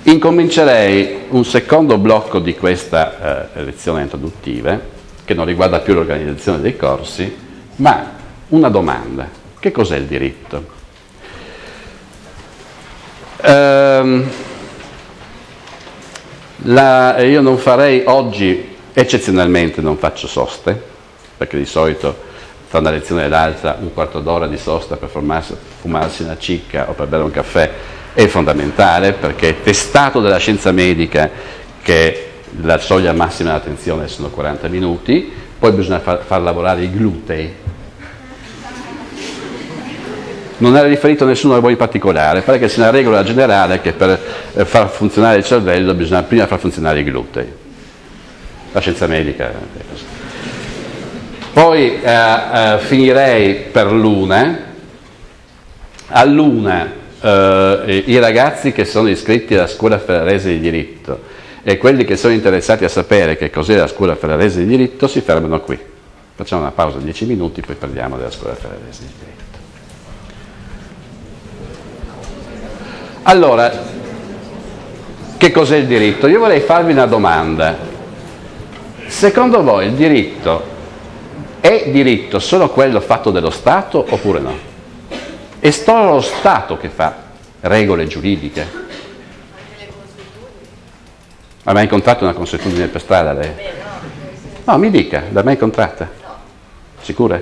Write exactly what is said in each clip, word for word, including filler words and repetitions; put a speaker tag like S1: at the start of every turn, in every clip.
S1: Incomincerei un secondo blocco di questa eh, lezione introduttiva, che non riguarda più l'organizzazione dei corsi, ma una domanda. Che cos'è il diritto? Ehm, la, io non farei oggi, eccezionalmente non faccio soste, perché di solito tra una lezione e l'altra un quarto d'ora di sosta per fumarsi, fumarsi una cicca o per bere un caffè è fondamentale, perché è testato dalla scienza medica che la soglia massima dell'attenzione sono quaranta minuti, poi bisogna far, far lavorare i glutei. Non era riferito a nessuno di voi in particolare, pare che sia una regola generale che per far funzionare il cervello bisogna prima far funzionare i glutei. La scienza medica è così. Poi eh, eh, finirei per l'una. All'una eh, i ragazzi che sono iscritti alla scuola ferrarese di diritto e quelli che sono interessati a sapere che cos'è la scuola ferrarese di diritto si fermano qui. Facciamo una pausa di dieci minuti, poi parliamo della scuola ferrarese di diritto. Allora, che cos'è il diritto? Io vorrei farvi una domanda. Secondo voi il diritto è diritto solo quello fatto dallo Stato oppure no? È solo lo Stato che fa regole giuridiche? Ha mai incontrato una consuetudine per strada lei? No, mi dica, l'ha mai incontrata? Sicura?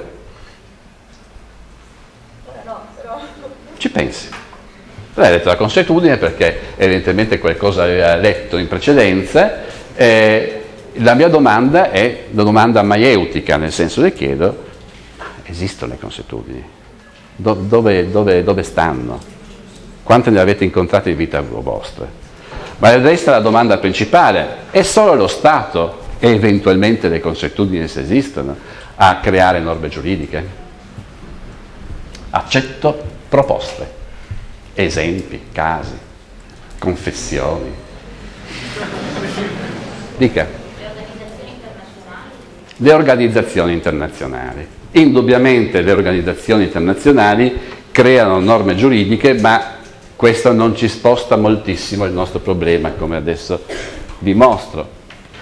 S1: Ci pensi? Lei ha detto la consuetudine perché evidentemente qualcosa aveva letto in precedenza. Eh, la mia domanda è una domanda maieutica, nel senso le chiedo: ma esistono le consuetudini? Do, dove, dove, dove stanno? Quante ne avete incontrate in vita vostra? Ma resta la domanda principale: è solo lo Stato e eventualmente le consuetudini, se esistono, a creare norme giuridiche? Accetto proposte, esempi, casi, confessioni. Dica.
S2: Le organizzazioni internazionali?
S1: Le organizzazioni internazionali. Indubbiamente le organizzazioni internazionali creano norme giuridiche, ma questo non ci sposta moltissimo il nostro problema, come adesso vi mostro.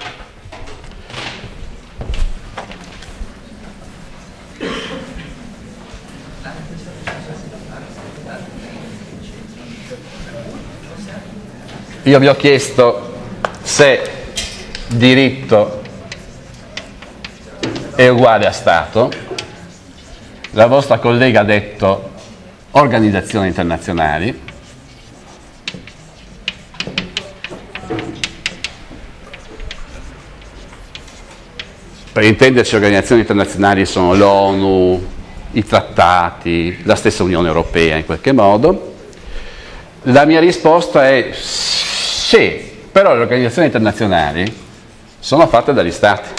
S1: Io vi ho chiesto se diritto è uguale a Stato. La vostra collega ha detto organizzazioni internazionali. Per intenderci, organizzazioni internazionali sono l'ONU, i trattati, la stessa Unione Europea in qualche modo. La mia risposta è sì, però le organizzazioni internazionali sono fatte dagli Stati.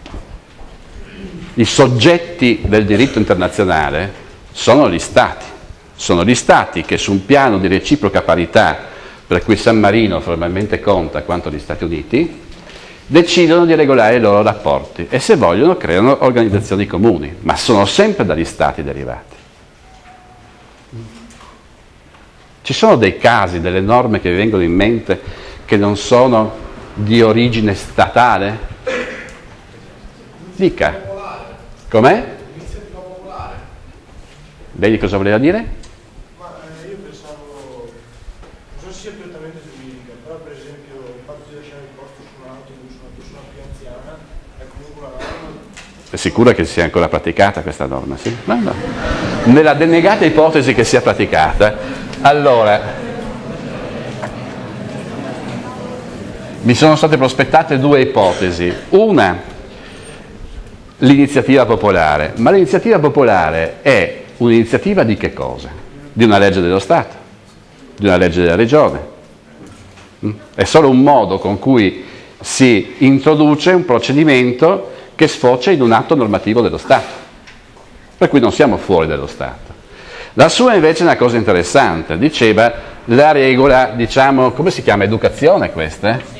S1: I soggetti del diritto internazionale sono gli Stati. Sono gli Stati che su un piano di reciproca parità, per cui San Marino formalmente conta quanto gli Stati Uniti, decidono di regolare i loro rapporti e, se vogliono, creano organizzazioni comuni, ma sono sempre dagli Stati derivati. Ci sono dei casi, delle norme che vi vengono in mente che non sono di origine statale? Dica. Com'è?
S3: Iniziativa popolare.
S1: Vedi cosa voleva dire?
S3: Ma eh, io pensavo, non so se sia prettamente giuridica, però per esempio il fatto di lasciare il posto su un autobus, una persona più anziana, è comunque una norma.
S1: È sicura che sia ancora praticata questa norma? Sì? No, no. Nella denegata ipotesi che sia praticata, allora, mi sono state prospettate due ipotesi. Una, l'iniziativa popolare. Ma l'iniziativa popolare è un'iniziativa di che cosa? Di una legge dello Stato, di una legge della Regione. È solo un modo con cui si introduce un procedimento che sfocia in un atto normativo dello Stato, per cui non siamo fuori dallo Stato. La sua invece è una cosa interessante, diceva la regola, diciamo, come si chiama, educazione questa? Eh?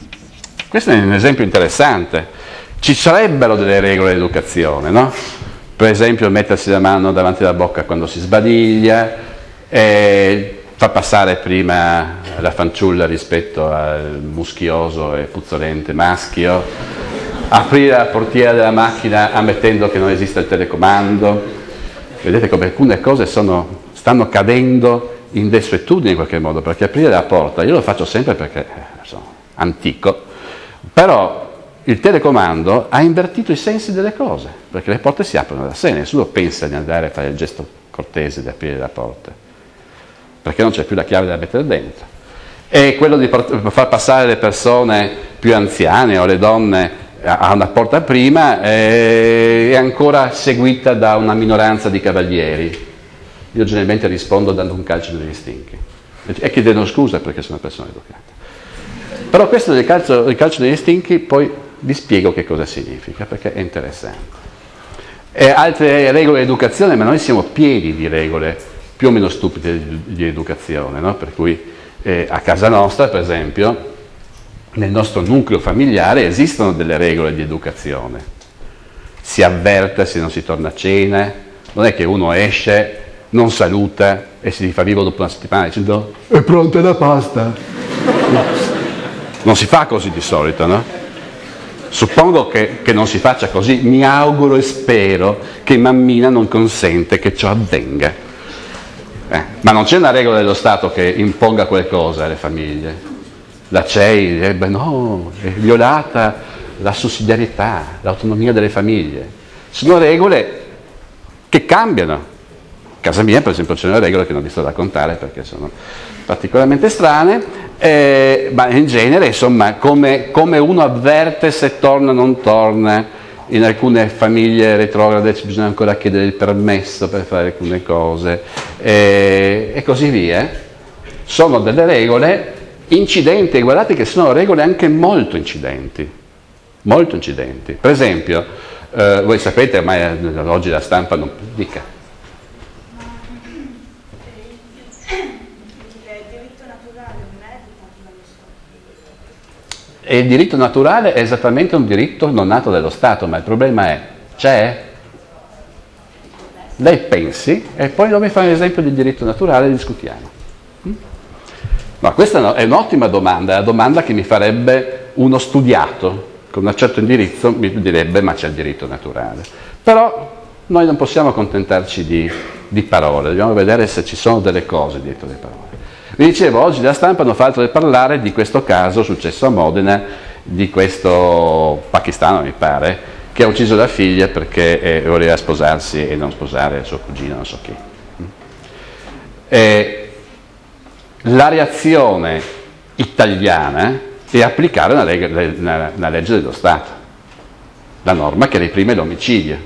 S1: Questo è un esempio interessante. Ci sarebbero delle regole di educazione, no? per esempio mettersi la mano davanti alla bocca quando si sbadiglia, eh, fa passare prima la fanciulla rispetto al muschioso e puzzolente maschio, aprire la portiera della macchina ammettendo che non esiste il telecomando. Vedete come alcune cose sono, stanno cadendo in desuetudine in qualche modo, perché aprire la porta, io lo faccio sempre perché sono antico, però il telecomando ha invertito i sensi delle cose, perché le porte si aprono da sé, nessuno pensa di andare a fare il gesto cortese di aprire la porta, perché non c'è più la chiave da mettere dentro. E quello di far passare le persone più anziane o le donne a una porta prima è ancora seguita da una minoranza di cavalieri. Io generalmente rispondo dando un calcio negli stinchi e chiedendo scusa perché sono una persona educata. Però questo del calcio, del calcio negli stinchi poi vi spiego che cosa significa, perché è interessante. E altre regole di educazione, ma noi siamo pieni di regole più o meno stupide di, di educazione, no? Per cui eh, a casa nostra, per esempio, nel nostro nucleo familiare esistono delle regole di educazione. Si avverte se non si torna a cena, non è che uno esce, non saluta e si fa vivo dopo una settimana dicendo è pronta la pasta. Non si fa così di solito, no? Suppongo che, che non si faccia così, mi auguro e spero che mammina non consente che ciò avvenga. Eh, ma non c'è una regola dello Stato che imponga qualcosa alle famiglie. La C E I, eh, beh no, è violata la sussidiarietà, l'autonomia delle famiglie. Sono regole che cambiano. A casa mia, per esempio, c'è una regola che non vi sto a raccontare perché sono particolarmente strane, eh, ma in genere, insomma, come, come uno avverte se torna o non torna, in alcune famiglie retrograde bisogna ancora chiedere il permesso per fare alcune cose, eh, e così via. Sono delle regole incidenti, e guardate che sono regole anche molto incidenti, molto incidenti. Per esempio, eh, voi sapete, ormai oggi la stampa non dica. E il diritto naturale è esattamente un diritto non nato dallo Stato, ma il problema è, c'è? Lei pensi e poi non mi fa un esempio di diritto naturale e discutiamo. No, questa è un'ottima domanda, è la domanda che mi farebbe uno studiato, con un certo indirizzo mi direbbe ma c'è il diritto naturale. Però noi non possiamo accontentarci di, di parole, dobbiamo vedere se ci sono delle cose dietro le parole. Vi dicevo, oggi la stampa non fa altro che parlare di questo caso successo a Modena, di questo pakistano, mi pare, che ha ucciso la figlia perché eh, voleva sposarsi e non sposare suo cugino, non so chi. E la reazione italiana è applicare una, leg- una, una legge dello Stato, la norma che reprime l'omicidio.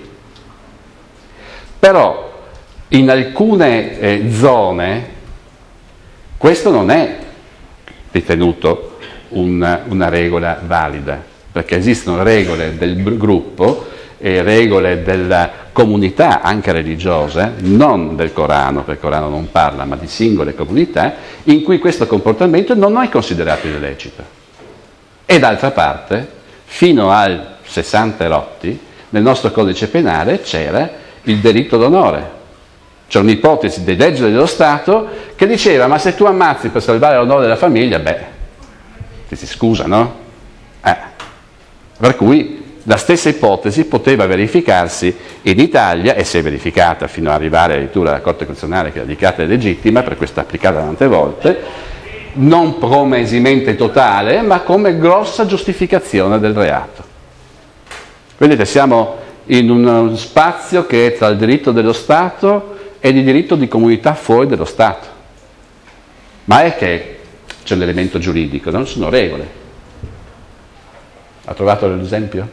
S1: Però in alcune eh, zone questo non è ritenuto una, una regola valida, perché esistono regole del gruppo e regole della comunità, anche religiose, non del Corano, perché il Corano non parla, ma di singole comunità, in cui questo comportamento non è considerato illecito. E d'altra parte, fino al sessanta rotti, nel nostro codice penale c'era il delitto d'onore. C'è un'ipotesi di legge dello Stato che diceva ma se tu ammazzi per salvare l'onore della famiglia, beh, ti si scusa, no? Eh. Per cui la stessa ipotesi poteva verificarsi in Italia e si è verificata fino ad arrivare addirittura alla Corte Costituzionale che l'ha dichiarata legittima, per questo applicata tante volte, non come esimente totale, ma come grossa giustificazione del reato. Vedete, siamo in uno spazio che è tra il diritto dello Stato e di diritto di comunità fuori dello Stato. Ma è che c'è un elemento giuridico, non sono regole. Ha trovato l'esempio?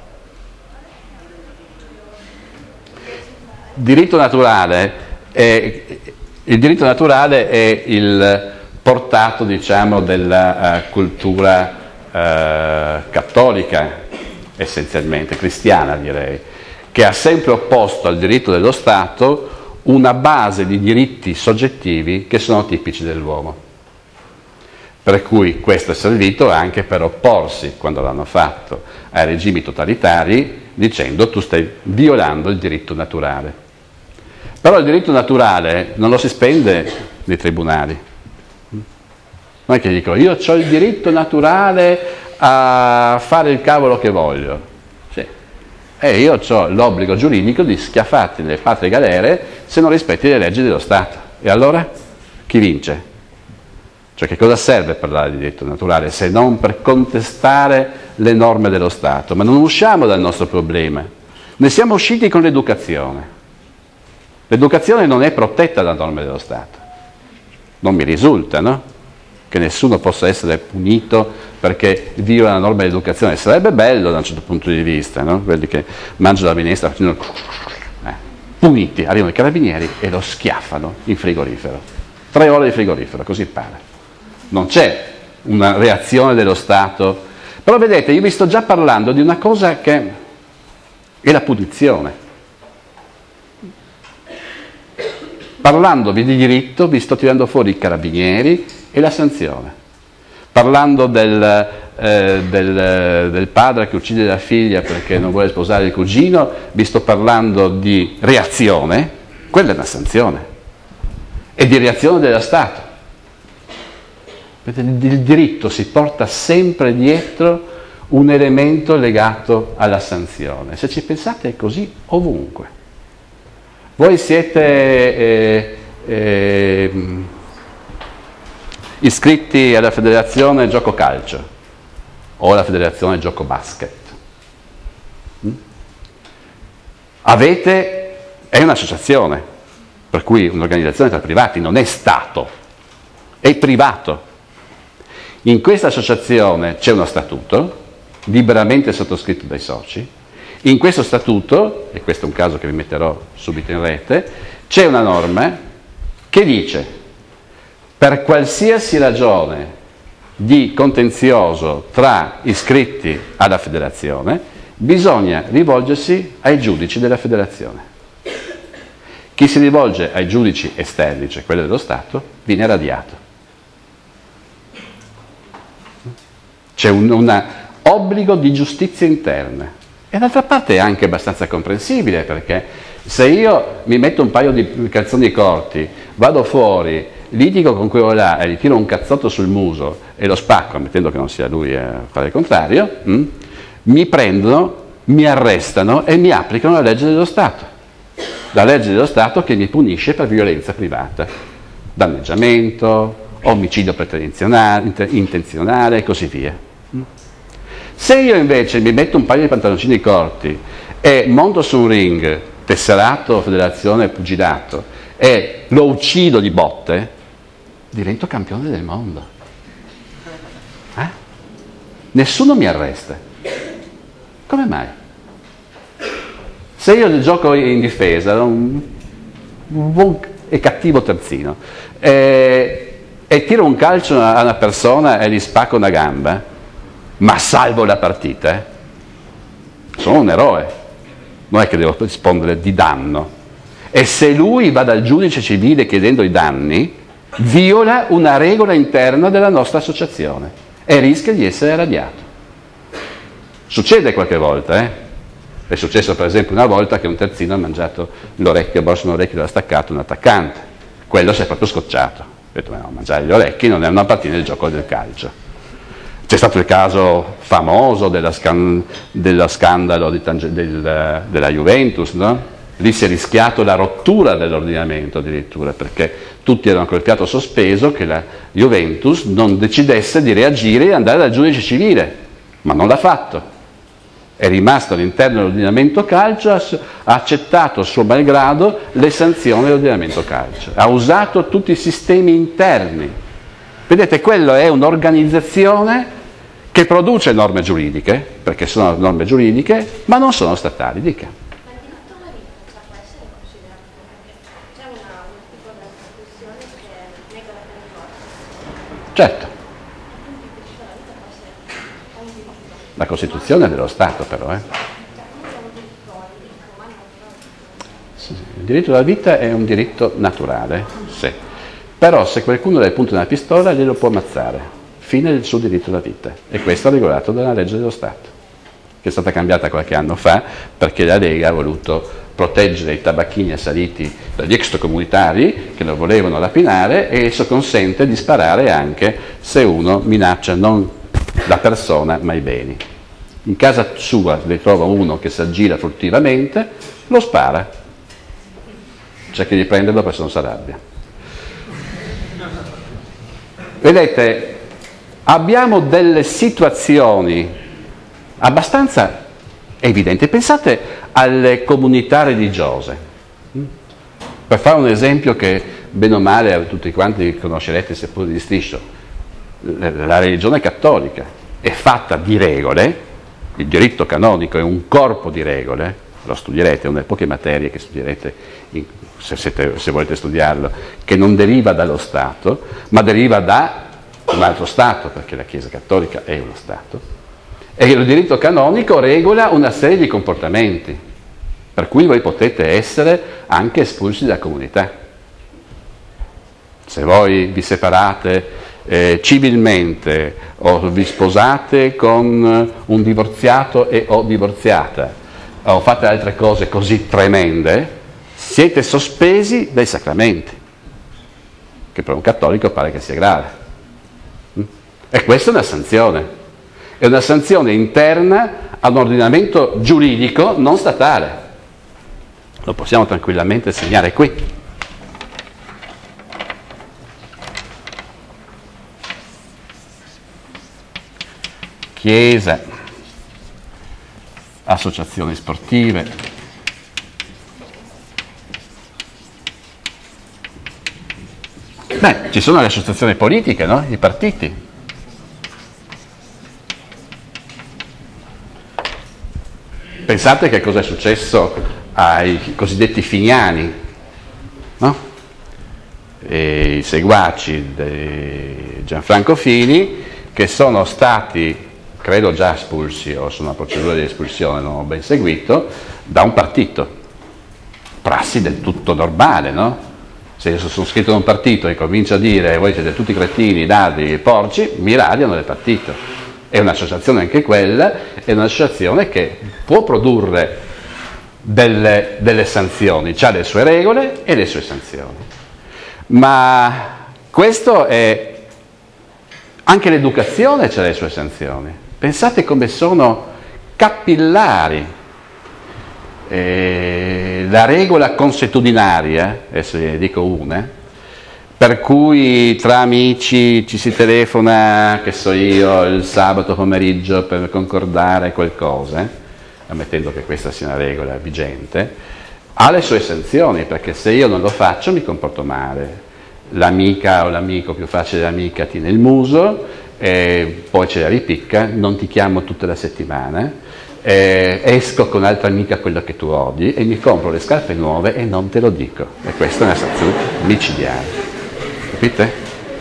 S1: Diritto naturale è, il diritto naturale è il portato, diciamo, della uh, cultura uh, cattolica, essenzialmente, cristiana direi, che ha sempre opposto al diritto dello Stato una base di diritti soggettivi che sono tipici dell'uomo. Per cui questo è servito anche per opporsi, quando l'hanno fatto, ai regimi totalitari dicendo tu stai violando il diritto naturale. Però il diritto naturale non lo si spende nei tribunali. Non è che dico io ho il diritto naturale a fare il cavolo che voglio. Sì. E io ho l'obbligo giuridico di schiaffarti nelle patrie galere se non rispetti le leggi dello Stato. E allora chi vince? Cioè che cosa serve parlare di diritto naturale se non per contestare le norme dello Stato? Ma non usciamo dal nostro problema. Ne siamo usciti con l'educazione. L'educazione non è protetta da norme dello Stato. Non mi risulta, no? Che nessuno possa essere punito perché viola la norma dell'educazione. Sarebbe bello da un certo punto di vista, no? Quelli che mangiano la minestra facendo eh, puniti, arrivano i carabinieri e lo schiaffano in frigorifero. Tre ore di frigorifero, così pare. Non c'è una reazione dello Stato. Però vedete, io vi sto già parlando di una cosa che è la punizione. Parlandovi di diritto vi sto tirando fuori i carabinieri e la sanzione. Parlando del, eh, del, del padre che uccide la figlia perché non vuole sposare il cugino, vi sto parlando di reazione, quella è una sanzione, e di reazione dello Stato. Il diritto si porta sempre dietro un elemento legato alla sanzione. Se ci pensate è così ovunque. Voi siete eh, eh, iscritti alla Federazione Gioco Calcio o alla Federazione Gioco Basket. Mm? Avete, è un'associazione, per cui un'organizzazione tra privati, non è Stato, è privato. In questa associazione c'è uno statuto, liberamente sottoscritto dai soci. In questo statuto, e questo è un caso che vi metterò subito in rete, c'è una norma che dice per qualsiasi ragione di contenzioso tra iscritti alla federazione bisogna rivolgersi ai giudici della federazione. Chi si rivolge ai giudici esterni, cioè quelli dello Stato, viene radiato. C'è un una obbligo di giustizia interna. E d'altra parte è anche abbastanza comprensibile, perché se io mi metto un paio di calzoni corti, vado fuori, litigo con quello là e gli tiro un cazzotto sul muso e lo spacco, ammettendo che non sia lui a fare il contrario, hm, mi prendono, mi arrestano e mi applicano la legge dello Stato. La legge dello Stato che mi punisce per violenza privata, danneggiamento, omicidio pretenzionale, intenzionale e così via. Se io invece mi metto un paio di pantaloncini corti e monto su un ring, tesserato Federazione Pugilato, e lo uccido di botte, divento campione del mondo. Eh? Nessuno mi arresta. Come mai? Se io gioco in difesa, un buon e cattivo terzino, e, e tiro un calcio a una persona e gli spacco una gamba, ma salvo la partita, eh? Sono un eroe, non è che devo rispondere di danno. E se lui va dal giudice civile chiedendo i danni, viola una regola interna della nostra associazione e rischia di essere radiato. Succede qualche volta, eh? È successo per esempio una volta che un terzino ha mangiato l'orecchio, il borso dell'orecchio della staccato un attaccante. Quello si è proprio scocciato. Ha detto, no, mangiare gli orecchi non è una partina del gioco del calcio. C'è stato il caso famoso della scan- dello scandalo di Tange- del, della Juventus, no? Lì si è rischiato la rottura dell'ordinamento addirittura, perché tutti erano col fiato sospeso che la Juventus non decidesse di reagire e andare dal giudice civile, ma non l'ha fatto. È rimasto all'interno dell'ordinamento calcio, ha accettato a suo malgrado le sanzioni dell'ordinamento calcio, ha usato tutti i sistemi interni. Vedete, quello è un'organizzazione che produce norme giuridiche, perché sono norme giuridiche, ma non sono statali. Dica.
S2: Ma il diritto alla vita può essere considerato come c'è una, un tipo di discussione che nega la pena di morte.
S1: Certo.
S2: Quindi il diritto alla vita può essere un diritto.
S1: La Costituzione è dello Stato, però. Eh. Sì, il diritto alla vita è un diritto naturale, sì. Però se qualcuno le punta una pistola glielo può ammazzare. Fine del suo diritto alla vita, e questo è regolato dalla legge dello Stato. che è stata cambiata qualche anno fa perché la Lega ha voluto proteggere i tabacchini assaliti dagli extracomunitari che lo volevano rapinare, e esso consente di sparare anche se uno minaccia non la persona ma i beni. In casa sua ne trova uno che si aggira furtivamente, lo spara, cerca di prenderlo perché non si arrabbia. Vedete, abbiamo delle situazioni abbastanza evidenti. Pensate alle comunità religiose. Per fare un esempio che bene o male tutti quanti conoscerete seppur di striscio, la religione cattolica è fatta di regole, il diritto canonico è un corpo di regole, lo studierete, è una delle poche materie che studierete in, se, siete, se volete studiarlo, che non deriva dallo Stato, ma deriva da un altro Stato, perché la Chiesa cattolica è uno Stato, e il diritto canonico regola una serie di comportamenti, per cui voi potete essere anche espulsi dalla comunità. Se voi vi separate eh, civilmente o vi sposate con un divorziato e o divorziata, o fate altre cose così tremende, siete sospesi dai sacramenti, che per un cattolico pare che sia grave. E questa è una sanzione, è una sanzione interna a un ordinamento giuridico non statale. Lo possiamo tranquillamente segnare qui. Chiesa, associazioni sportive, beh, ci sono le associazioni politiche, no? I partiti. Pensate che cosa è successo ai cosiddetti finiani, no? E i seguaci di Gianfranco Fini, che sono stati, credo già espulsi, o sono a procedura di espulsione, non ho ben seguito, da un partito. Prassi del tutto normale, no? Se io sono iscritto in un partito e comincio a dire voi siete tutti cretini, ladri e porci, mi radiano del partito. È un'associazione anche quella, è un'associazione che può produrre delle, delle sanzioni, ha le sue regole e le sue sanzioni. Ma questo è... Anche l'educazione ha le sue sanzioni. Pensate come sono capillari. Eh, la regola consuetudinaria, adesso ne dico una, per cui tra amici ci si telefona, che so io, il sabato pomeriggio per concordare qualcosa, ammettendo che questa sia una regola vigente, ha le sue sanzioni, perché se io non lo faccio mi comporto male. L'amica o l'amico, più facile l'amica, tiene il muso, eh, poi ce la ripicca, non ti chiamo tutta la settimana, eh, esco con altra amica, quella che tu odi, e mi compro le scarpe nuove e non te lo dico. E questa è una sanzione micidiale. Capite?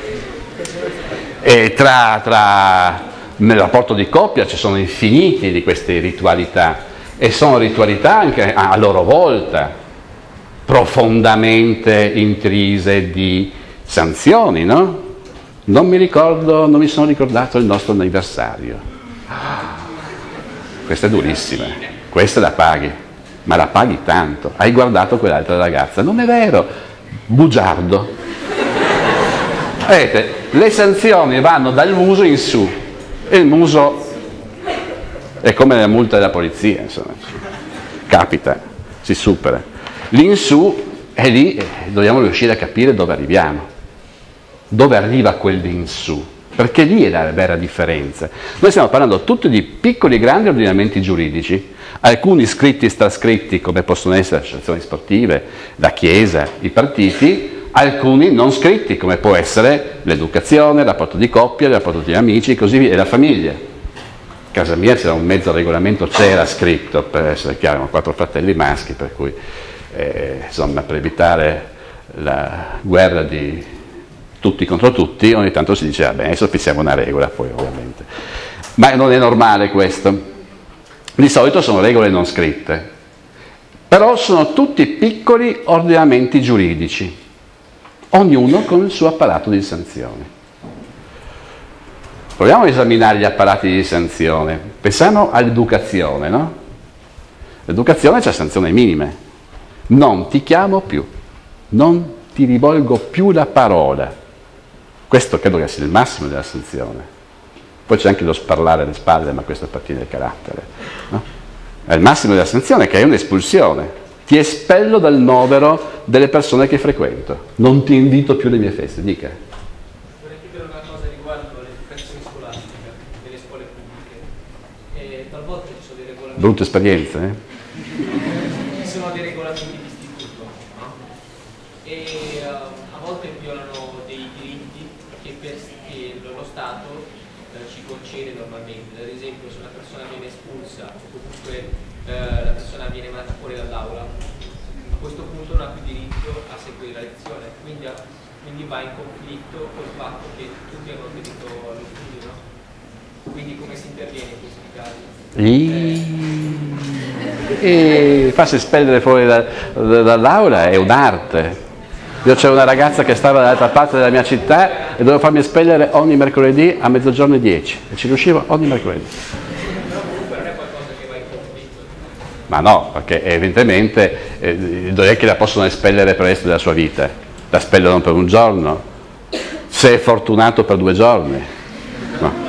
S1: E tra, tra, nel rapporto di coppia ci sono infiniti di queste ritualità, e sono ritualità anche a loro volta profondamente intrise di sanzioni, no? Non mi ricordo, non mi sono ricordato il nostro anniversario. Questa è durissima, questa la paghi, ma la paghi tanto. Hai guardato quell'altra ragazza? Non è vero, bugiardo. Vedete, le sanzioni vanno dal muso in su, e il muso è come la multa della polizia, insomma, capita, si supera. L'insù è lì, e dobbiamo riuscire a capire dove arriviamo, dove arriva quell'insù, perché lì è la vera differenza. Noi stiamo parlando tutti di piccoli e grandi ordinamenti giuridici, alcuni scritti e trascritti come possono essere le associazioni sportive, la Chiesa, i partiti, alcuni non scritti come può essere l'educazione, il rapporto di coppia, il rapporto di amici e così via, e la famiglia. A casa mia c'era un mezzo regolamento, c'era scritto, per essere chiaro, erano quattro fratelli maschi, per cui eh, insomma, per evitare la guerra di tutti contro tutti, ogni tanto si diceva, bene, adesso fissiamo una regola, poi ovviamente. Ma non è normale questo. Di solito sono regole non scritte, però sono tutti piccoli ordinamenti giuridici, ognuno con il suo apparato di sanzioni. Proviamo a esaminare gli apparati di sanzione. Pensiamo all'educazione, no? L'educazione c'è sanzioni minime. Non ti chiamo più, non ti rivolgo più la parola. Questo credo che sia il massimo della sanzione. Poi c'è anche lo sparlare alle spalle, ma questo appartiene al carattere, no? È il massimo della sanzione, che è un'espulsione. Ti espello dal novero delle persone che frequento. Non ti invito più alle mie feste, dica.
S4: Vorrei chiedere una cosa riguardo l'educazione scolastica delle scuole pubbliche. E talvolta ci sono dei regolamenti.
S1: Brutte esperienze, eh?
S4: Ci sono dei regolamenti di istituto, no? E uh, a volte violano dei diritti che, per, che lo Stato uh, ci concede normalmente. Ad esempio, se una persona viene espulsa o comunque uh, la persona viene mandata fuori dall'aula, a questo punto non ha più diritto a seguire la lezione, quindi, a, quindi va in conflitto col fatto che tutti hanno diritto allo studio, no? Quindi come si interviene in questi casi?
S1: E farsi espellere fuori da, da, dall'aula è un'arte. Io c'era una ragazza che stava dall'altra parte della mia città e dovevo farmi espellere ogni mercoledì a mezzogiorno e dieci, e ci riuscivo ogni mercoledì. Ma no, perché evidentemente eh, non è che la possono espellere per il resto della sua vita, la espellono per un giorno, se è fortunato per due giorni, no.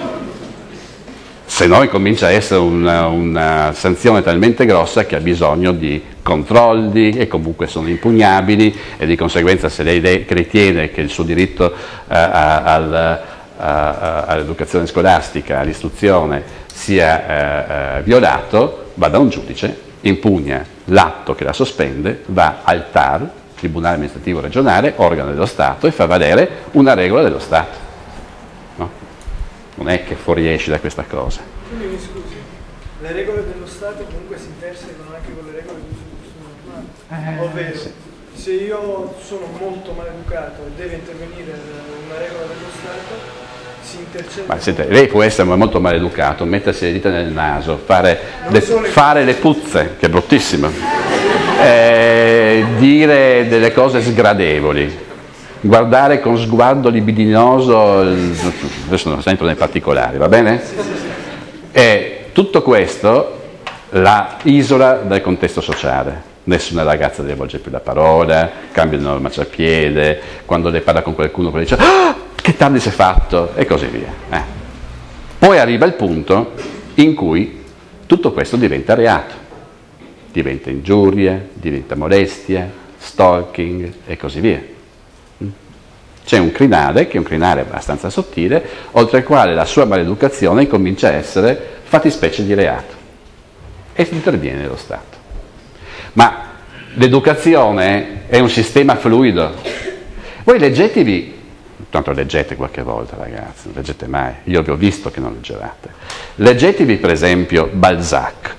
S1: Se no comincia a essere una, una sanzione talmente grossa che ha bisogno di controlli e comunque sono impugnabili, e di conseguenza se lei ritiene che il suo diritto eh, al, a, all'educazione scolastica, all'istruzione sia eh, eh, violato, va da un giudice, impugna l'atto che la sospende, va al T A R, Tribunale Amministrativo Regionale, organo dello Stato, e fa valere una regola dello Stato. No? Non è che fuoriesci da questa cosa.
S3: Quindi mi scusi, le regole dello Stato comunque si intersecano anche con le regole di uso normale. Eh, Ovvero, sì. Se io sono molto maleducato e deve intervenire una regola dello Stato, si intercetta. Ma
S1: sente, lei può essere molto maleducato, mettersi le dita nel naso, fare, le, fare le puzze, che è bruttissimo, eh, dire delle cose sgradevoli, guardare con sguardo libidinoso, adesso non entro nei particolari, va bene? E tutto questo la isola dal contesto sociale. Nessuna ragazza le volge più la parola, cambiano il marciapiede, quando lei parla con qualcuno dice ah, che tardi si è fatto, e così via. Eh. Poi arriva il punto in cui tutto questo diventa reato, diventa ingiuria, diventa molestia, stalking e così via. C'è un crinale, che è un crinale abbastanza sottile, oltre il quale la sua maleducazione comincia a essere fattispecie di reato, e interviene lo Stato. Ma l'educazione è un sistema fluido. Voi leggetevi, tanto leggete qualche volta ragazzi, non leggete mai, io vi ho visto che non leggevate. Leggetevi per esempio Balzac.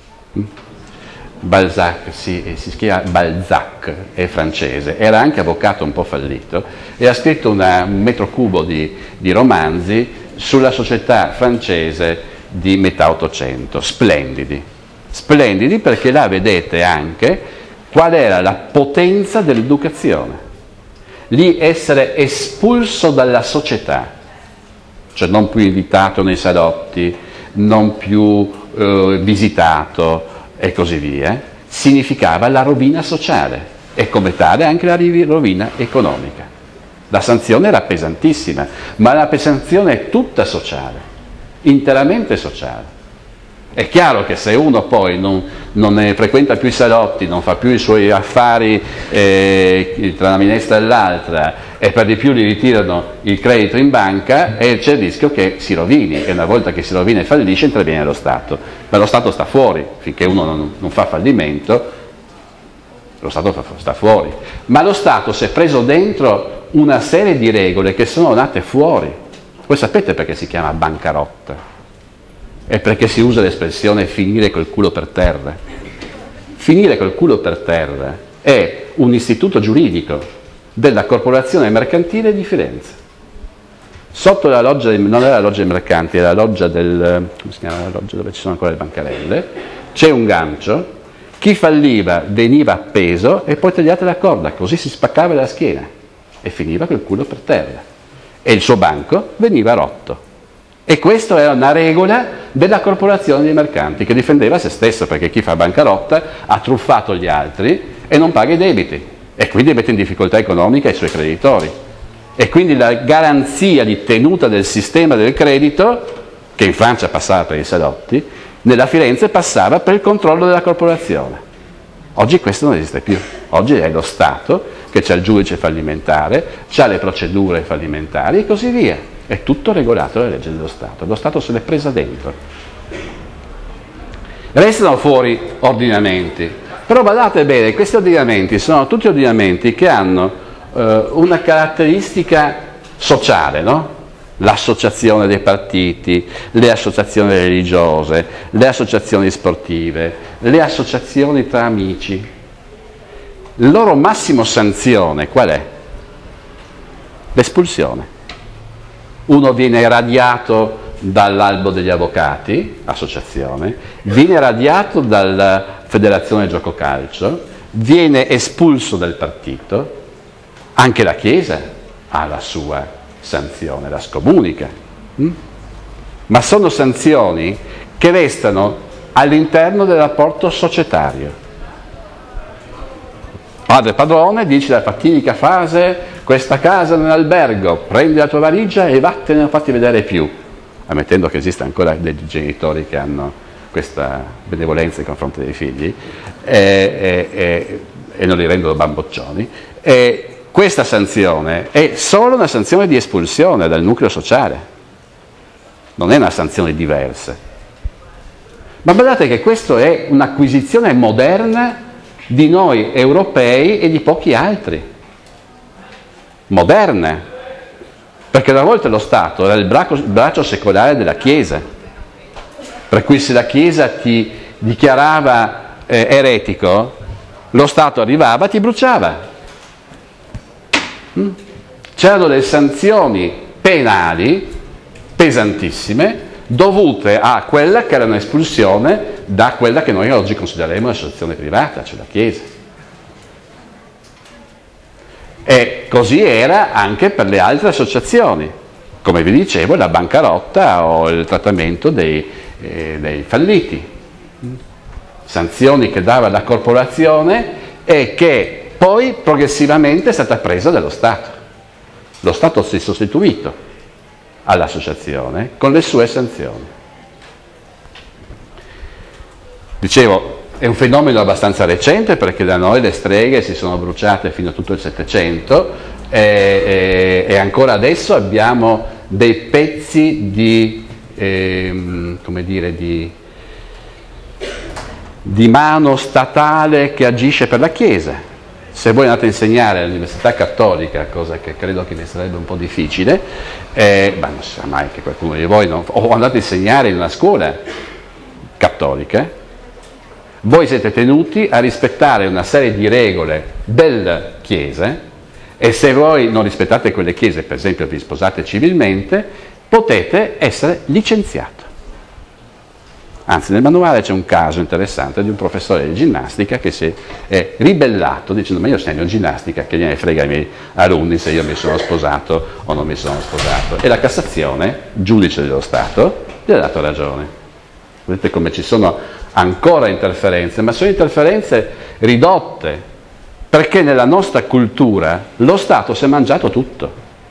S1: Balzac si, si scrive Balzac, è francese, era anche avvocato un po' fallito e ha scritto una, un metro cubo di, di romanzi sulla società francese di metà Ottocento, splendidi, splendidi perché là vedete anche qual era la potenza dell'educazione, lì essere espulso dalla società, cioè non più invitato nei salotti, non più eh, visitato, e così via, significava la rovina sociale e come tale anche la rovina economica. La sanzione era pesantissima, ma la sanzione è tutta sociale, interamente sociale. È chiaro che se uno poi non, non ne frequenta più i salotti, non fa più i suoi affari eh, tra una minestra e l'altra, e per di più gli ritirano il credito in banca, e c'è il rischio che si rovini, e una volta che si rovina e fallisce interviene lo Stato. Ma lo Stato sta fuori, finché uno non, non fa fallimento, lo Stato sta fuori. Ma lo Stato si è preso dentro una serie di regole che sono nate fuori. Voi sapete perché si chiama bancarotta? È perché si usa l'espressione finire col culo per terra. Finire col culo per terra è un istituto giuridico della Corporazione Mercantile di Firenze. Sotto la loggia, non era la loggia dei mercanti, era la loggia del, come si chiama la loggia dove ci sono ancora le bancarelle, c'è un gancio, chi falliva veniva appeso e poi tagliate la corda, così si spaccava la schiena e finiva col culo per terra. E il suo banco veniva rotto. E questa era una regola della corporazione dei mercanti, che difendeva se stesso, perché chi fa bancarotta ha truffato gli altri e non paga i debiti, e quindi mette in difficoltà economica i suoi creditori. E quindi la garanzia di tenuta del sistema del credito, che in Francia passava per i salotti, nella Firenze passava per il controllo della corporazione. Oggi questo non esiste più. Oggi è lo Stato che c'ha il giudice fallimentare, c'ha le procedure fallimentari e così via. È tutto regolato dalla legge dello Stato. Lo Stato se l'è presa dentro. Restano fuori ordinamenti. Però badate bene, questi ordinamenti sono tutti ordinamenti che hanno eh, una caratteristica sociale, no? L'associazione dei partiti, le associazioni religiose, le associazioni sportive, le associazioni tra amici. Il loro massimo sanzione qual è? L'espulsione. Uno viene radiato dall'albo degli avvocati, associazione, viene radiato dalla federazione gioco calcio, viene espulso dal partito, anche la Chiesa ha la sua sanzione, la scomunica. Mm? Ma sono sanzioni che restano all'interno del rapporto societario. Padre padrone dice alla fatidica frase: questa casa non è albergo, prendi la tua valigia e vattene, non fatti vedere più, ammettendo che esista ancora dei genitori che hanno questa benevolenza nei confronti dei figli e, e, e, e non li rendono bamboccioni. E questa sanzione è solo una sanzione di espulsione dal nucleo sociale, non è una sanzione diversa. Ma guardate che questa è un'acquisizione moderna di noi europei e di pochi altri. Moderna, perché una volta lo Stato era il braccio, il braccio secolare della Chiesa, per cui se la Chiesa ti dichiarava eh, eretico, lo Stato arrivava e ti bruciava. C'erano delle sanzioni penali pesantissime dovute a quella che era un'espulsione da quella che noi oggi consideriamo un'associazione privata, cioè la Chiesa. E così era anche per le altre associazioni, come vi dicevo, la bancarotta o il trattamento dei, eh, dei falliti. Sanzioni che dava la corporazione e che poi progressivamente è stata presa dallo Stato. Lo Stato si è sostituito all'associazione con le sue sanzioni. Dicevo, è un fenomeno abbastanza recente perché da noi le streghe si sono bruciate fino a tutto il Settecento e, e, e ancora adesso abbiamo dei pezzi di, eh, come dire, di, di mano statale che agisce per la Chiesa. Se voi andate a insegnare all'Università Cattolica, cosa che credo che vi sarebbe un po' difficile, eh, ma non si sa mai che qualcuno di voi non, o andate a insegnare in una scuola cattolica, voi siete tenuti a rispettare una serie di regole della Chiesa e se voi non rispettate quelle chiese, per esempio vi sposate civilmente, potete essere licenziato. Anzi, nel manuale c'è un caso interessante di un professore di ginnastica che si è ribellato dicendo: ma io insegno ginnastica, che gliene frega ai miei alunni se io mi sono sposato o non mi sono sposato. E la Cassazione, giudice dello Stato, gli ha dato ragione. Vedete come ci sono ancora interferenze, ma sono interferenze ridotte, perché nella nostra cultura lo Stato si è mangiato tutto.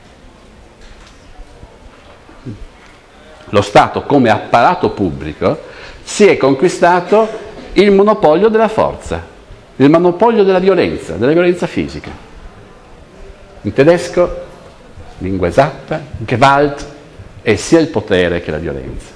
S1: Lo Stato come apparato pubblico si è conquistato il monopolio della forza, il monopolio della violenza, della violenza fisica. In tedesco, lingua esatta, Gewalt è sia il potere che la violenza.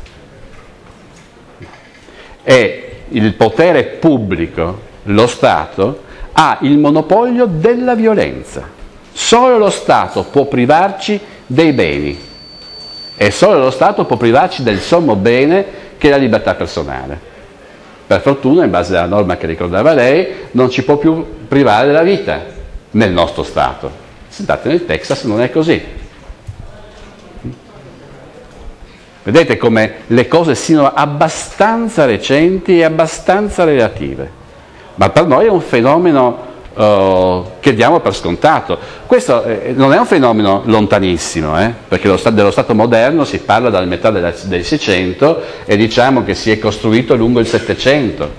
S1: E il potere pubblico, lo Stato, ha il monopolio della violenza. Solo lo Stato può privarci dei beni e solo lo Stato può privarci del sommo bene che è la libertà personale. Per fortuna, in base alla norma che ricordava lei, non ci può più privare della vita nel nostro Stato. Se andate nel Texas non è così. Vedete come le cose siano abbastanza recenti e abbastanza relative. Ma per noi è un fenomeno uh, che diamo per scontato. Questo eh, non è un fenomeno lontanissimo, eh, perché lo stato, dello Stato moderno si parla dalla metà del, del Seicento e diciamo che si è costruito lungo il Settecento.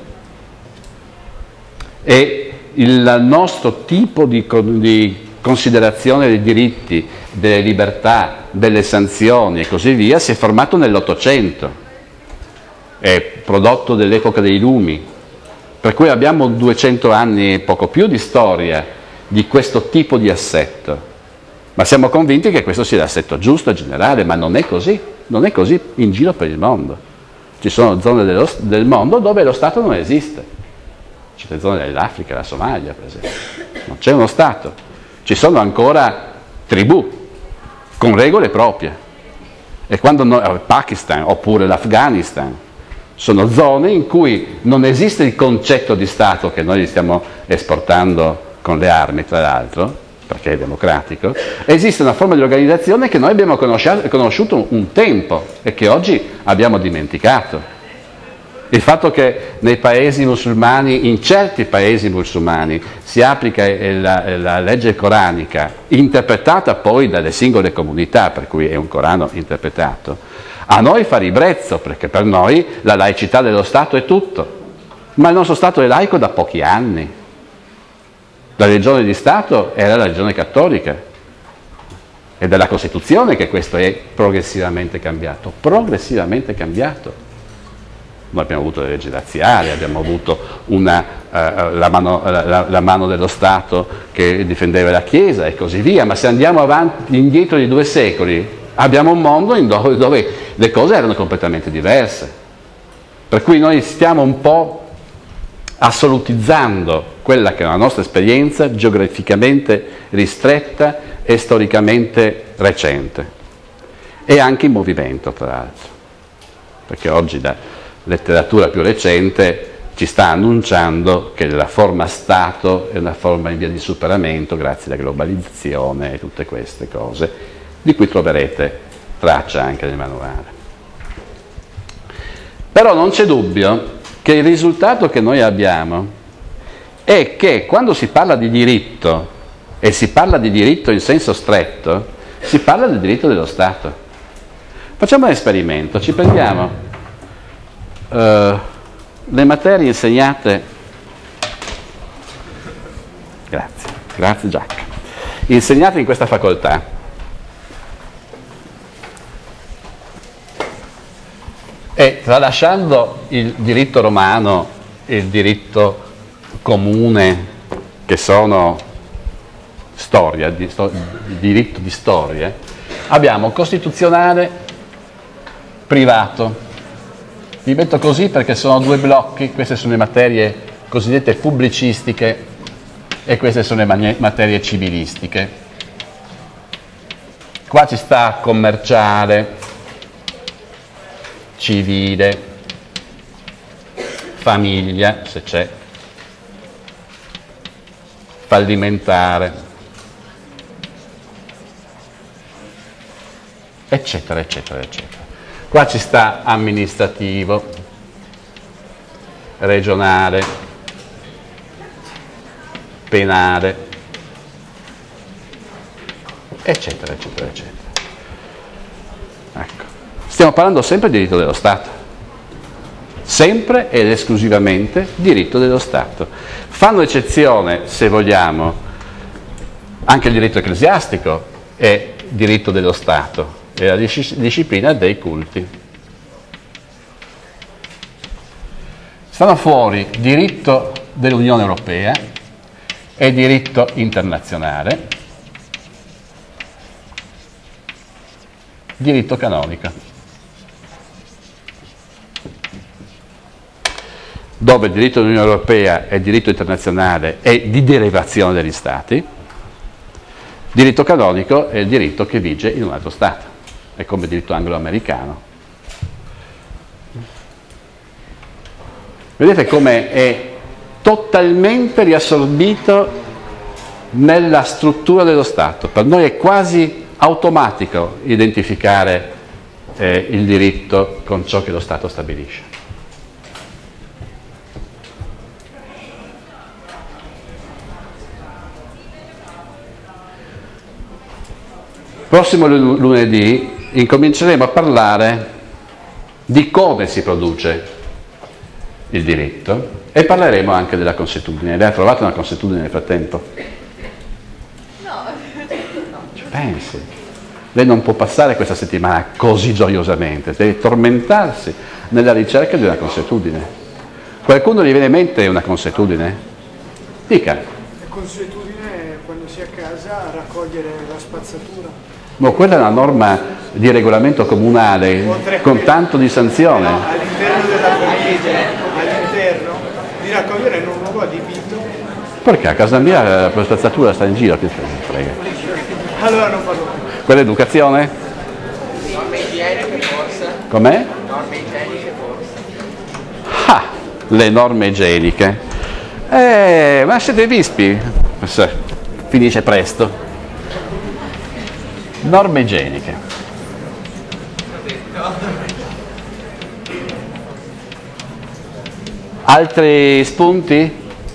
S1: E il nostro tipo di, di considerazione dei diritti, delle libertà, delle sanzioni e così via si è formato nell'Ottocento, è prodotto dell'epoca dei lumi, per cui abbiamo duecento anni e poco più di storia di questo tipo di assetto, ma siamo convinti che questo sia l'assetto giusto e generale, ma non è così, non è così in giro per il mondo. Ci sono zone dello, del mondo dove lo Stato non esiste, ci sono zone dell'Africa, la Somalia per esempio, non c'è uno Stato, ci sono ancora tribù con regole proprie, e quando noi, il Pakistan oppure l'Afghanistan sono zone in cui non esiste il concetto di Stato che noi stiamo esportando con le armi, tra l'altro, perché è democratico, esiste una forma di organizzazione che noi abbiamo conosciuto un tempo e che oggi abbiamo dimenticato. Il fatto che nei paesi musulmani, in certi paesi musulmani, si applica la, la legge coranica, interpretata poi dalle singole comunità, per cui è un Corano interpretato, a noi fa ribrezzo, perché per noi la laicità dello Stato è tutto, ma il nostro Stato è laico da pochi anni. La religione di Stato era la religione cattolica, è dalla Costituzione che questo è progressivamente cambiato, progressivamente cambiato. Noi abbiamo avuto le leggi razziali, abbiamo avuto una, uh, la, mano, la, la mano dello Stato che difendeva la Chiesa e così via, ma se andiamo avanti, indietro di due secoli, abbiamo un mondo in dove, dove le cose erano completamente diverse. Per cui noi stiamo un po' assolutizzando quella che è la nostra esperienza geograficamente ristretta e storicamente recente. E anche in movimento, tra l'altro. Perché oggi la letteratura più recente ci sta annunciando che la forma Stato è una forma in via di superamento grazie alla globalizzazione e tutte queste cose, di cui troverete traccia anche nel manuale. Però non c'è dubbio che il risultato che noi abbiamo è che quando si parla di diritto, e si parla di diritto in senso stretto, si parla del diritto dello Stato. Facciamo un esperimento, ci prendiamo Uh, le materie insegnate, grazie, grazie Giacca, insegnate in questa facoltà, e tralasciando il diritto romano e il diritto comune, che sono storia, di, sto, diritto di storia, abbiamo costituzionale, privato. Vi metto così perché sono due blocchi, queste sono le materie cosiddette pubblicistiche e queste sono le materie civilistiche. Qua ci sta commerciale, civile, famiglia, se c'è, fallimentare, eccetera, eccetera, eccetera. Qua ci sta amministrativo, regionale, penale, eccetera, eccetera, eccetera. Ecco. Stiamo parlando sempre di diritto dello Stato, sempre ed esclusivamente diritto dello Stato. Fanno eccezione, se vogliamo, anche il diritto ecclesiastico è diritto dello Stato, è la disciplina dei culti. Stanno fuori diritto dell'Unione Europea e diritto internazionale, diritto canonico, dove il diritto dell'Unione Europea e il diritto internazionale è di derivazione degli Stati, diritto canonico è il diritto che vige in un altro Stato. È come il diritto anglo-americano. Vedete come è totalmente riassorbito nella struttura dello Stato. Per noi è quasi automatico identificare eh, il diritto con ciò che lo Stato stabilisce. Prossimo lunedì incominceremo a parlare di come si produce il diritto e parleremo anche della consuetudine. Lei ha trovato una consuetudine nel frattempo?
S2: No.
S1: Ci pensi? Lei non può passare questa settimana così gioiosamente, deve tormentarsi nella ricerca di una consuetudine. Qualcuno gli viene in mente una consuetudine? Dica.
S3: La consuetudine è quando si è a casa a raccogliere la spazzatura.
S1: No, quella è una norma di regolamento comunale con tanto di sanzione.
S3: No, all'interno della famiglia, all'interno, di raccogliere non lo adibito.
S1: Perché a casa mia la spazzatura sta in giro, che frega.
S3: Allora non parlo più.
S1: Quella è educazione?
S4: Norme igieniche forse?
S1: Com'è?
S4: Norme igieniche forse?
S1: Ah, le norme igieniche. Eh, ma siete vispi? Finisce presto. Norme igieniche. Altri spunti?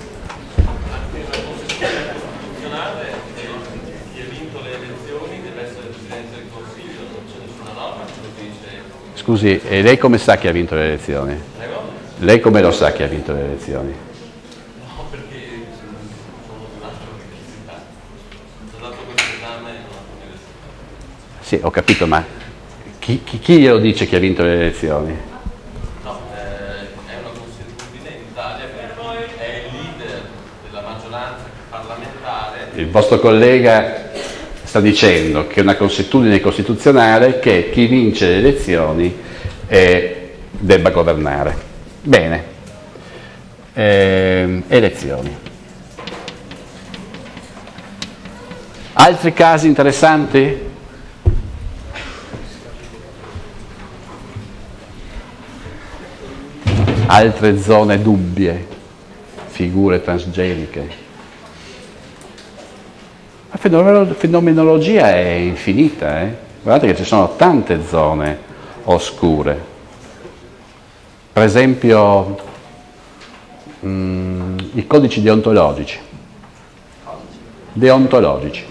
S1: Scusi, e lei come sa chi ha vinto le elezioni? Lei come lo sa chi ha vinto le elezioni?
S5: No, perché sono di un'altra università. Ho dato questo esame in un'altra università.
S1: Sì, ho capito, ma chi, chi, chi glielo dice chi ha vinto le elezioni?
S5: No, eh, è una consuetudine in Italia perché è il leader della maggioranza parlamentare.
S1: Il vostro collega sta dicendo che è una consuetudine costituzionale che chi vince le elezioni eh, debba governare. Bene. Eh, elezioni. Altri casi interessanti? Altre zone dubbie, figure transgeniche. La fenomenologia è infinita, eh? Guardate che ci sono tante zone oscure. Per esempio mh, i codici deontologici. Deontologici.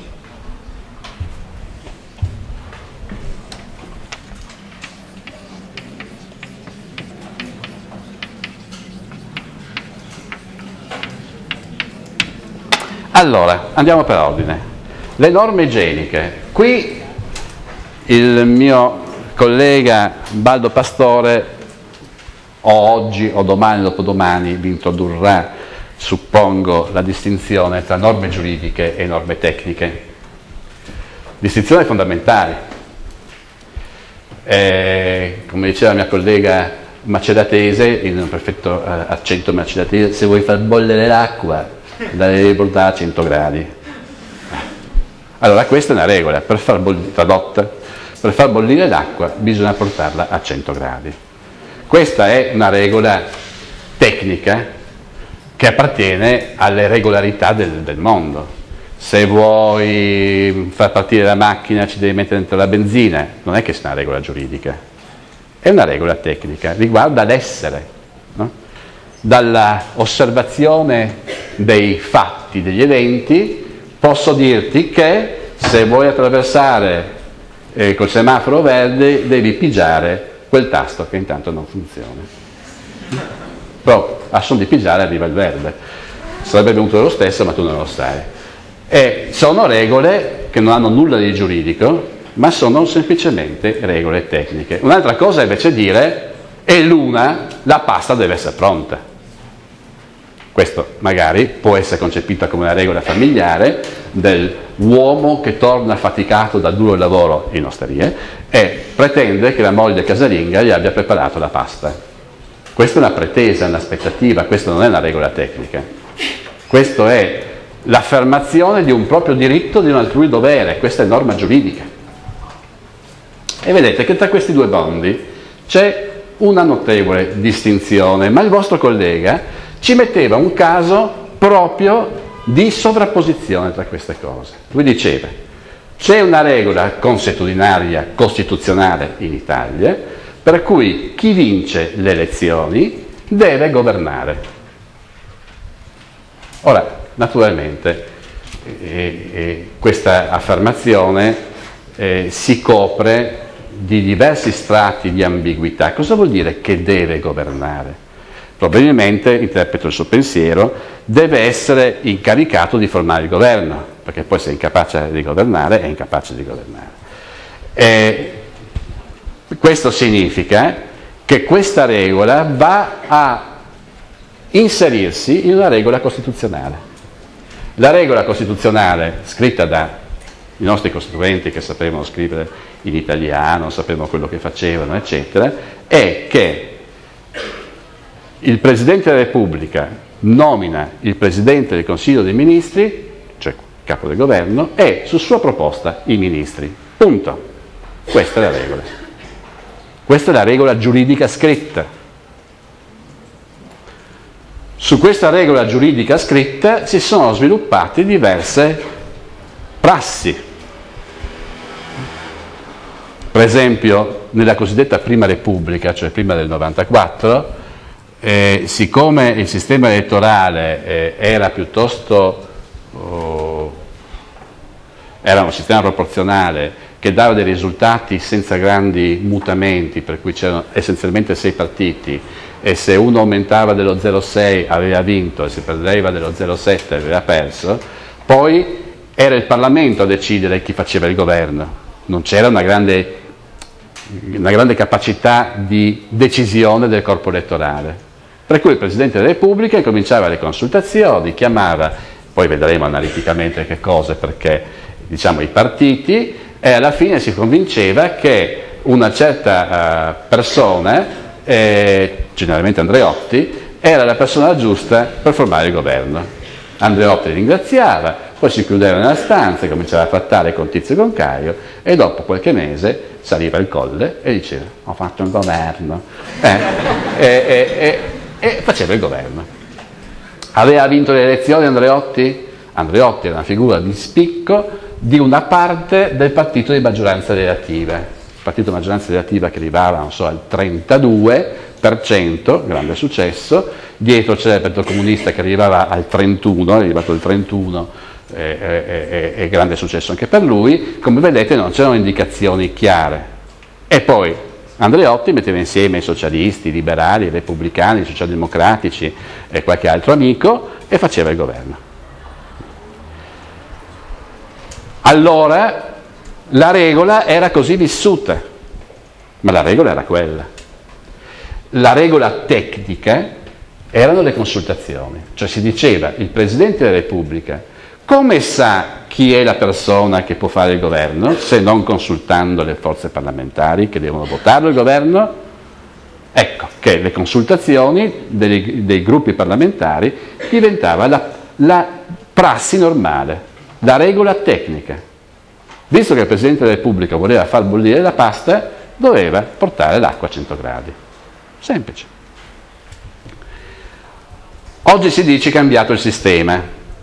S1: Allora, andiamo per ordine. Le norme igieniche. Qui il mio collega Baldo Pastore o oggi o domani o dopodomani vi introdurrà, suppongo, la distinzione tra norme giuridiche e norme tecniche. Distinzione fondamentale. Eh, come diceva la mia collega maceratese, in un perfetto eh, accento maceratese, se vuoi far bollere l'acqua la devi portare a cento gradi. Allora questa è una regola, per far bollire, tradotta, per far bollire l'acqua bisogna portarla a cento gradi. Questa è una regola tecnica che appartiene alle regolarità del, del mondo. Se vuoi far partire la macchina ci devi mettere dentro la benzina, non è che sia una regola giuridica, è una regola tecnica, riguarda l'essere, no? Dalla osservazione dei fatti, degli eventi, posso dirti che se vuoi attraversare eh, col semaforo verde devi pigiare quel tasto che intanto non funziona. Però a son di pigiare arriva il verde. Sarebbe venuto lo stesso, ma tu non lo sai. E sono regole che non hanno nulla di giuridico, ma sono semplicemente regole tecniche. Un'altra cosa è invece dire, è l'una, la pasta deve essere pronta. Questo magari può essere concepito come una regola familiare dell'uomo che torna faticato dal duro lavoro in osterie e pretende che la moglie casalinga gli abbia preparato la pasta. Questa è una pretesa, un'aspettativa, questa non è una regola tecnica. Questo è l'affermazione di un proprio diritto, di un altrui dovere, questa è norma giuridica. E vedete che tra questi due mondi c'è una notevole distinzione, ma il vostro collega ci metteva un caso proprio di sovrapposizione tra queste cose. Lui diceva, c'è una regola consuetudinaria costituzionale in Italia per cui chi vince le elezioni deve governare. Ora, naturalmente, eh, eh, questa affermazione eh, si copre di diversi strati di ambiguità. Cosa vuol dire che deve governare? Probabilmente, interpreto il suo pensiero, deve essere incaricato di formare il governo, perché poi se è incapace di governare, è incapace di governare. E questo significa che questa regola va a inserirsi in una regola costituzionale. La regola costituzionale scritta dai nostri costituenti, che sapevano scrivere in italiano, sapevano quello che facevano, eccetera, è che il Presidente della Repubblica nomina il Presidente del Consiglio dei Ministri, cioè capo del governo, e su sua proposta i ministri. Punto. Questa è la regola. Questa è la regola giuridica scritta. Su questa regola giuridica scritta si sono sviluppate diverse prassi. Per esempio, nella cosiddetta Prima Repubblica, cioè prima del novantaquattro, eh, siccome il sistema elettorale eh, era piuttosto oh, era un sistema proporzionale che dava dei risultati senza grandi mutamenti, per cui c'erano essenzialmente sei partiti, e se uno aumentava dello zero virgola sei aveva vinto e se perdeva dello zero virgola sette aveva perso, poi era il Parlamento a decidere chi faceva il governo, non c'era una grande, una grande capacità di decisione del corpo elettorale. Per cui il Presidente della Repubblica cominciava le consultazioni, chiamava, poi vedremo analiticamente che cose, perché diciamo i partiti, e alla fine si convinceva che una certa uh, persona, eh, generalmente Andreotti, era la persona giusta per formare il governo. Andreotti ringraziava, poi si chiudeva nella stanza, cominciava a trattare con Tizio e con Caio, e dopo qualche mese saliva il colle e diceva: ho fatto un governo, eh, e, e, e, e faceva il governo. Aveva vinto le elezioni Andreotti? Andreotti era una figura di spicco di una parte del partito di maggioranza relativa, il partito di maggioranza relativa che arrivava, non so, al trentadue per cento, grande successo, dietro c'era il Partito Comunista che arrivava al trentuno, è arrivato al trentuno, e eh, eh, eh, grande successo anche per lui. Come vedete non c'erano indicazioni chiare. E poi Andreotti metteva insieme i socialisti, i liberali, i repubblicani, i socialdemocratici e qualche altro amico e faceva il governo. Allora la regola era così vissuta, ma la regola era quella. La regola tecnica erano le consultazioni, cioè si diceva: il Presidente della Repubblica come sa chi è la persona che può fare il governo se non consultando le forze parlamentari che devono votare il governo? Ecco che le consultazioni dei, dei gruppi parlamentari diventava la, la prassi normale, la regola tecnica. Visto che il Presidente della Repubblica voleva far bollire la pasta, doveva portare l'acqua a cento gradi. Semplice. Oggi si dice che è cambiato il sistema.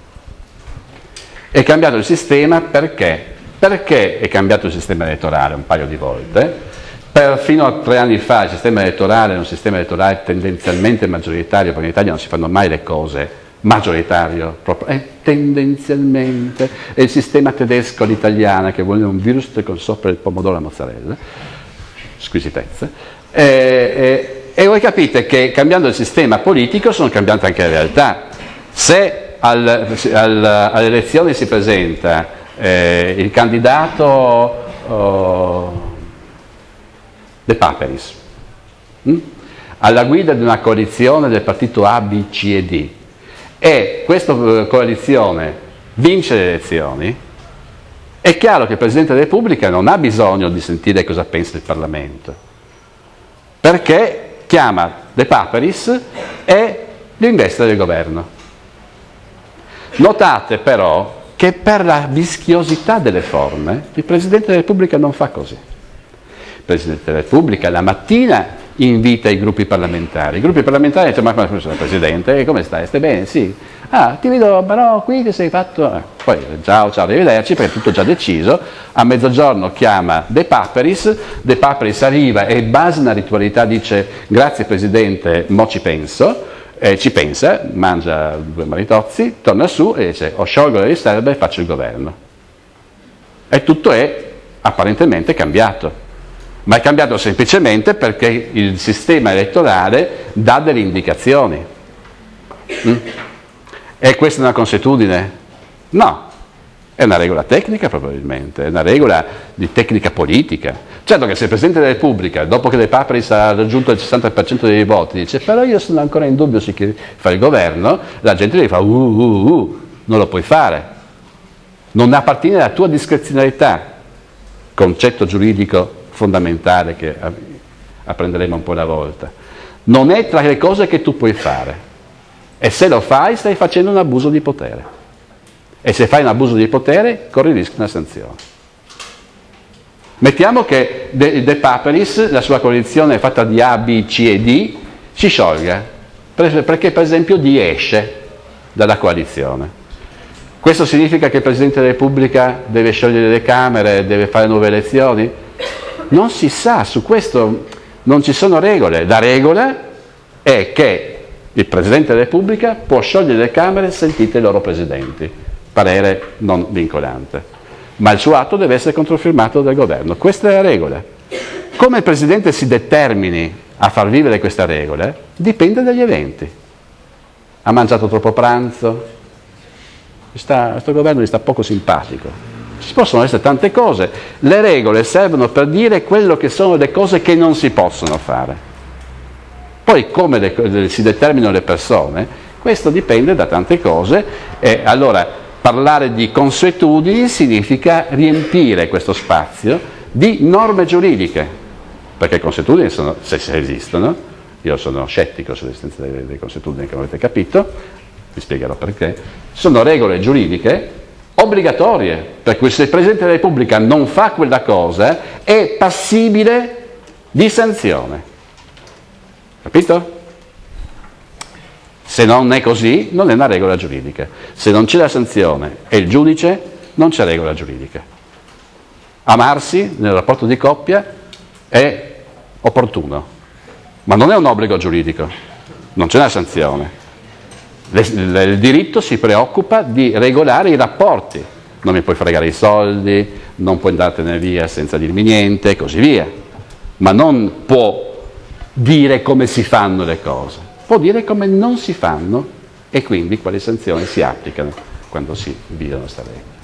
S1: È cambiato il sistema perché? Perché è cambiato il sistema elettorale un paio di volte. Per, fino a tre anni fa il sistema elettorale era un sistema elettorale tendenzialmente maggioritario, perché in Italia non si fanno mai le cose maggioritario, proprio, è tendenzialmente, è il sistema tedesco all'italiana che vuole un virus con sopra il pomodoro e la mozzarella, squisitezza, e, e, e voi capite che cambiando il sistema politico sono cambiate anche le realtà. Se al, al, alle elezioni si presenta eh, il candidato oh, De Paperis, hm? alla guida di una coalizione del partito A, B, C e D, e questa coalizione vince le elezioni, è chiaro che il Presidente della Repubblica non ha bisogno di sentire cosa pensa il Parlamento, perché chiama De Paperis e lo investe del governo. Notate però che per la vischiosità delle forme il Presidente della Repubblica non fa così. Il Presidente della Repubblica la mattina invita i gruppi parlamentari. I gruppi parlamentari dicono: ma come sono Presidente? Come stai? Stai bene? Sì. Ah, ti vedo però qui che sei fatto... Eh, poi ciao, ciao, arrivederci, perché è tutto già deciso. A mezzogiorno chiama De Paperis, De Paperis arriva e in base a una ritualità dice: grazie Presidente, mo ci penso, eh, ci pensa, mangia due maritozzi, torna su e dice: o sciolgo le riserve e faccio il governo. E tutto è apparentemente è cambiato, ma è cambiato semplicemente perché il sistema elettorale dà delle indicazioni. Mm? È questa una consuetudine? No, è una regola tecnica probabilmente, è una regola di tecnica politica. Certo che se il Presidente della Repubblica, dopo che De Paperis ha raggiunto il sessanta per cento dei voti, dice però io sono ancora in dubbio su chi fa il governo, la gente gli fa uh, uh, uh, non lo puoi fare, non appartiene alla tua discrezionalità, concetto giuridico fondamentale che apprenderemo un po' alla volta. Non è tra le cose che tu puoi fare, e se lo fai stai facendo un abuso di potere, e se fai un abuso di potere corri il rischio di una sanzione. Mettiamo che De, De Paperis, la sua coalizione fatta di A, B, C e D, si sciolga, perché per esempio D esce dalla coalizione. Questo significa che il Presidente della Repubblica deve sciogliere le Camere, deve fare nuove elezioni? Non si sa, su questo non ci sono regole. La regola è che il Presidente della Repubblica può sciogliere le Camere sentite i loro presidenti, parere non vincolante, ma il suo atto deve essere controfirmato dal governo. Questa è la regola. Come il Presidente si determini a far vivere questa regola dipende dagli eventi. Ha mangiato troppo pranzo? Sta, questo governo gli sta poco simpatico. Ci possono essere tante cose. Le regole servono per dire quello che sono le cose che non si possono fare. Poi come le, le, si determinano le persone, questo dipende da tante cose. E allora parlare di consuetudini significa riempire questo spazio di norme giuridiche, perché consuetudini sono, se, se esistono, io sono scettico sull'esistenza delle, delle consuetudini, come avete capito, vi spiegherò perché, sono regole giuridiche obbligatorie, per cui se il Presidente della Repubblica non fa quella cosa è passibile di sanzione. Capito? Se non è così, non è una regola giuridica. Se non c'è la sanzione e il giudice, non c'è regola giuridica. Amarsi nel rapporto di coppia è opportuno, ma non è un obbligo giuridico, non c'è una sanzione. Il diritto si preoccupa di regolare i rapporti, non mi puoi fregare i soldi, non puoi andartene via senza dirmi niente, e così via, ma non può dire come si fanno le cose, può dire come non si fanno e quindi quali sanzioni si applicano quando si violano questa regola.